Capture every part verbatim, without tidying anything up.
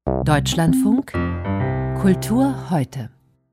Deutschlandfunk Kultur heute.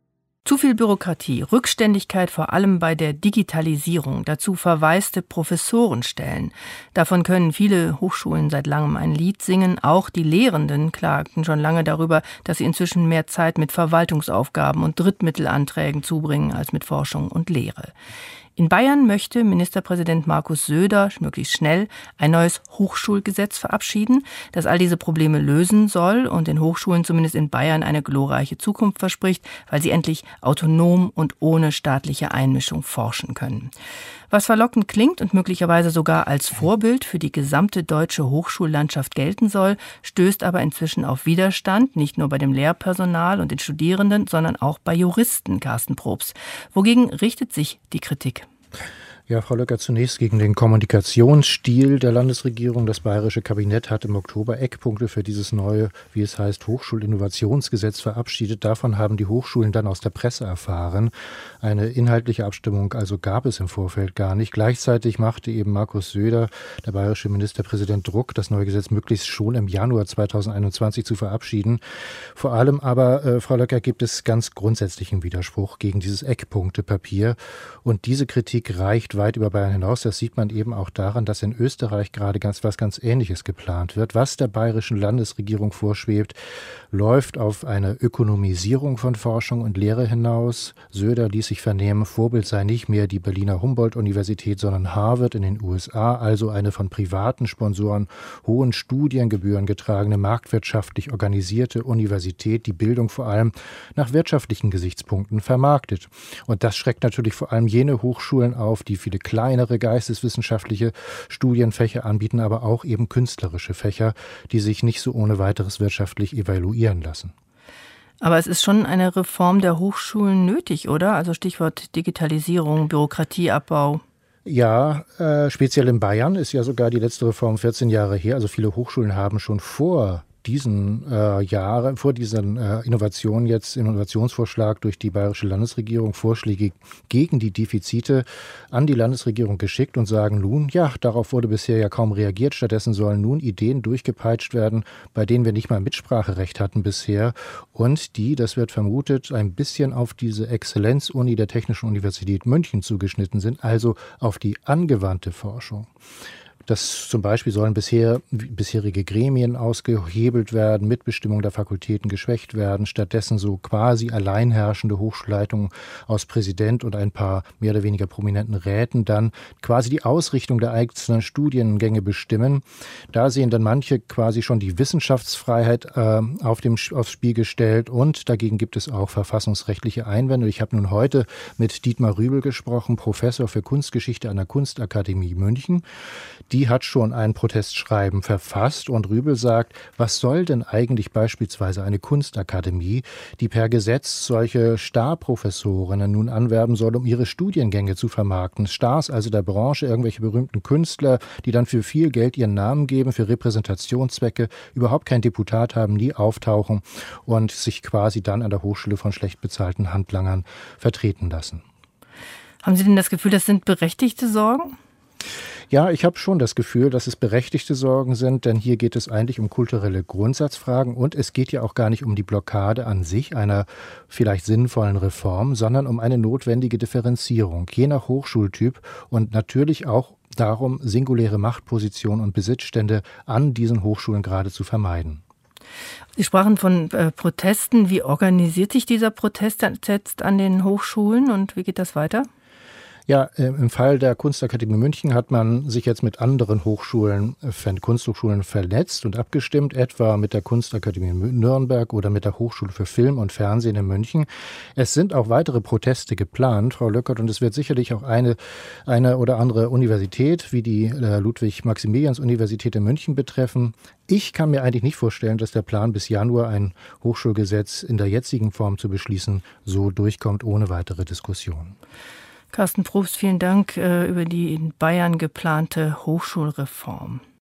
Zu viel Bürokratie, Rückständigkeit vor allem bei der Digitalisierung, dazu verwaiste Professorenstellen. Davon können viele Hochschulen seit langem ein Lied singen. Auch die Lehrenden klagten schon lange darüber, dass sie inzwischen mehr Zeit mit Verwaltungsaufgaben und Drittmittelanträgen zubringen als mit Forschung und Lehre. In Bayern möchte Ministerpräsident Markus Söder möglichst schnell ein neues Hochschulgesetz verabschieden, das all diese Probleme lösen soll und den Hochschulen zumindest in Bayern eine glorreiche Zukunft verspricht, weil sie endlich autonom und ohne staatliche Einmischung forschen können. Was verlockend klingt und möglicherweise sogar als Vorbild für die gesamte deutsche Hochschullandschaft gelten soll, stößt aber inzwischen auf Widerstand, nicht nur bei dem Lehrpersonal und den Studierenden, sondern auch bei Juristen, Carsten Probst. Wogegen richtet sich die Kritik? Ja, Frau Löcker, zunächst gegen den Kommunikationsstil der Landesregierung. Das bayerische Kabinett hat im Oktober Eckpunkte für dieses neue, wie es heißt, Hochschulinnovationsgesetz verabschiedet. Davon haben die Hochschulen dann aus der Presse erfahren. Eine inhaltliche Abstimmung also gab es im Vorfeld gar nicht. Gleichzeitig machte eben Markus Söder, der bayerische Ministerpräsident, Druck, das neue Gesetz möglichst schon im Januar zweitausendeinundzwanzig zu verabschieden. Vor allem aber, äh, Frau Löcker, gibt es ganz grundsätzlichen Widerspruch gegen dieses Eckpunktepapier. Und diese Kritik reicht weit über Bayern hinaus. Das sieht man eben auch daran, dass in Österreich gerade ganz was ganz Ähnliches geplant wird. Was der bayerischen Landesregierung vorschwebt, läuft auf eine Ökonomisierung von Forschung und Lehre hinaus. Söder ließ sich vernehmen, Vorbild sei nicht mehr die Berliner Humboldt-Universität, sondern Harvard in den U S A, also eine von privaten Sponsoren hohen Studiengebühren getragene, marktwirtschaftlich organisierte Universität, die Bildung vor allem nach wirtschaftlichen Gesichtspunkten vermarktet. Und das schreckt natürlich vor allem jene Hochschulen auf, die viele kleinere geisteswissenschaftliche Studienfächer anbieten, aber auch eben künstlerische Fächer, die sich nicht so ohne weiteres wirtschaftlich evaluieren lassen. Aber es ist schon eine Reform der Hochschulen nötig, oder? Also Stichwort Digitalisierung, Bürokratieabbau. Ja, äh, speziell in Bayern ist ja sogar die letzte Reform vierzehn Jahre her. Also viele Hochschulen haben schon vor diesen äh, Jahren, vor diesen äh, Innovationen jetzt, Innovationsvorschlag durch die bayerische Landesregierung, Vorschläge gegen die Defizite an die Landesregierung geschickt und sagen nun, ja, darauf wurde bisher ja kaum reagiert. Stattdessen sollen nun Ideen durchgepeitscht werden, bei denen wir nicht mal Mitspracherecht hatten bisher und die, das wird vermutet, ein bisschen auf diese Exzellenzuni der Technischen Universität München zugeschnitten sind, also auf die angewandte Forschung. Das zum Beispiel sollen bisher, bisherige Gremien ausgehebelt werden, Mitbestimmung der Fakultäten geschwächt werden, stattdessen so quasi alleinherrschende Hochschulleitungen aus Präsident und ein paar mehr oder weniger prominenten Räten dann quasi die Ausrichtung der einzelnen Studiengänge bestimmen. Da sehen dann manche quasi schon die Wissenschaftsfreiheit äh, auf dem, aufs Spiel gestellt und dagegen gibt es auch verfassungsrechtliche Einwände. Ich habe nun heute mit Dietmar Rübel gesprochen, Professor für Kunstgeschichte an der Kunstakademie München. Die hat schon ein Protestschreiben verfasst und Rübel sagt, was soll denn eigentlich beispielsweise eine Kunstakademie, die per Gesetz solche Starprofessorinnen nun anwerben soll, um ihre Studiengänge zu vermarkten. Stars also der Branche, irgendwelche berühmten Künstler, die dann für viel Geld ihren Namen geben, für Repräsentationszwecke, überhaupt kein Deputat haben, nie auftauchen und sich quasi dann an der Hochschule von schlecht bezahlten Handlangern vertreten lassen. Haben Sie denn das Gefühl, das sind berechtigte Sorgen? Ja, ich habe schon das Gefühl, dass es berechtigte Sorgen sind, denn hier geht es eigentlich um kulturelle Grundsatzfragen und es geht ja auch gar nicht um die Blockade an sich einer vielleicht sinnvollen Reform, sondern um eine notwendige Differenzierung, je nach Hochschultyp und natürlich auch darum, singuläre Machtpositionen und Besitzstände an diesen Hochschulen gerade zu vermeiden. Sie sprachen von äh, Protesten. Wie organisiert sich dieser Protest jetzt an den Hochschulen und wie geht das weiter? Ja, im Fall der Kunstakademie München hat man sich jetzt mit anderen Hochschulen, Kunsthochschulen vernetzt und abgestimmt, etwa mit der Kunstakademie Nürnberg oder mit der Hochschule für Film und Fernsehen in München. Es sind auch weitere Proteste geplant, Frau Löckert, und es wird sicherlich auch eine, eine oder andere Universität wie die Ludwig-Maximilians-Universität in München betreffen. Ich kann mir eigentlich nicht vorstellen, dass der Plan bis Januar ein Hochschulgesetz in der jetzigen Form zu beschließen so durchkommt ohne weitere Diskussion. Carsten Probst, vielen Dank äh, über die in Bayern geplante Hochschulreform.